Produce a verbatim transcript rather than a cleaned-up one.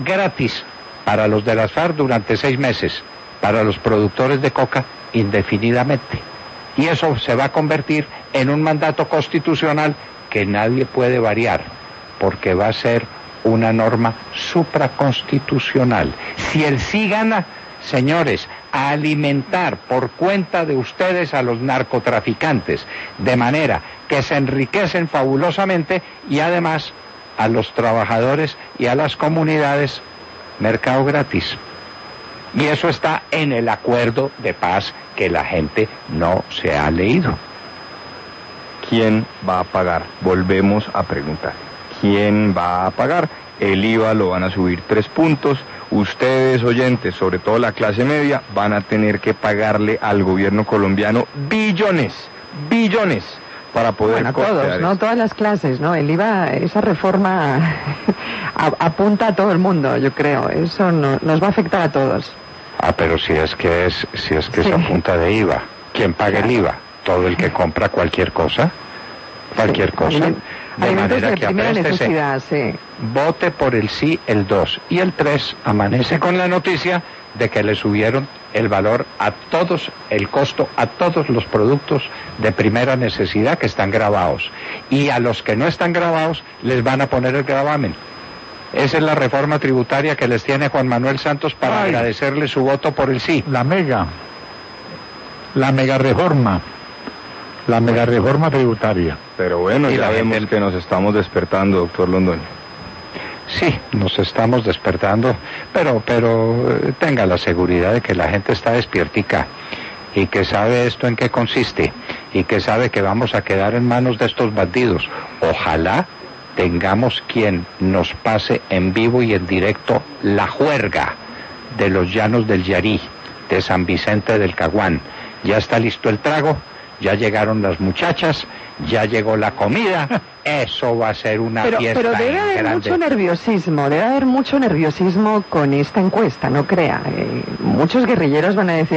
gratis para los de las FARC durante seis meses, para los productores de coca indefinidamente. Y eso se va a convertir en un mandato constitucional que nadie puede variar, porque va a ser una norma supraconstitucional. Si el sí gana, señores, a alimentar por cuenta de ustedes a los narcotraficantes, de manera que se enriquecen fabulosamente, y además a los trabajadores y a las comunidades, mercado gratis. Y eso está en el acuerdo de paz que la gente no se ha leído. ¿Quién va a pagar? Volvemos a preguntar. ¿Quién va a pagar? El I V A lo van a subir tres puntos. Ustedes, oyentes, sobre todo la clase media, van a tener que pagarle al gobierno colombiano billones, billones, para poder bueno, todos, esto. ¿no? Todas las clases, ¿no? El I V A, esa reforma apunta a todo el mundo, yo creo. Eso no, nos va a afectar a todos. Ah, pero si es que es, si es que Sí. es a punta de I V A. ¿Quién paga Claro. el I V A? Todo el que compra cualquier cosa, cualquier Sí. cosa. Aliment- De alimentos manera de que primera apréstese, necesidad, sí. vote por el sí el dos, y el tres amanece con la noticia de que le subieron el valor a todos, el costo a todos los productos de primera necesidad que están grabados, y a los que no están grabados les van a poner el gravamen. Esa es la reforma tributaria que les tiene Juan Manuel Santos para Ay. agradecerle su voto por el sí. La mega, la mega reforma, la mega reforma tributaria. Pero bueno, Y ya la vemos gente- que nos estamos despertando, doctor Londoño. Sí, nos estamos despertando, pero, pero eh, tenga la seguridad de que la gente está despiertica y que sabe esto en qué consiste y que sabe que vamos a quedar en manos de estos bandidos. Ojalá tengamos quien nos pase en vivo y en directo la juerga de los llanos del Yarí, de San Vicente del Caguán. Ya está listo el trago, ya llegaron las muchachas, ya llegó la comida. Eso va a ser una Pero, fiesta pero debe en haber grande. mucho nerviosismo, debe haber mucho nerviosismo con esta encuesta, no crea. Eh, muchos guerrilleros van a decir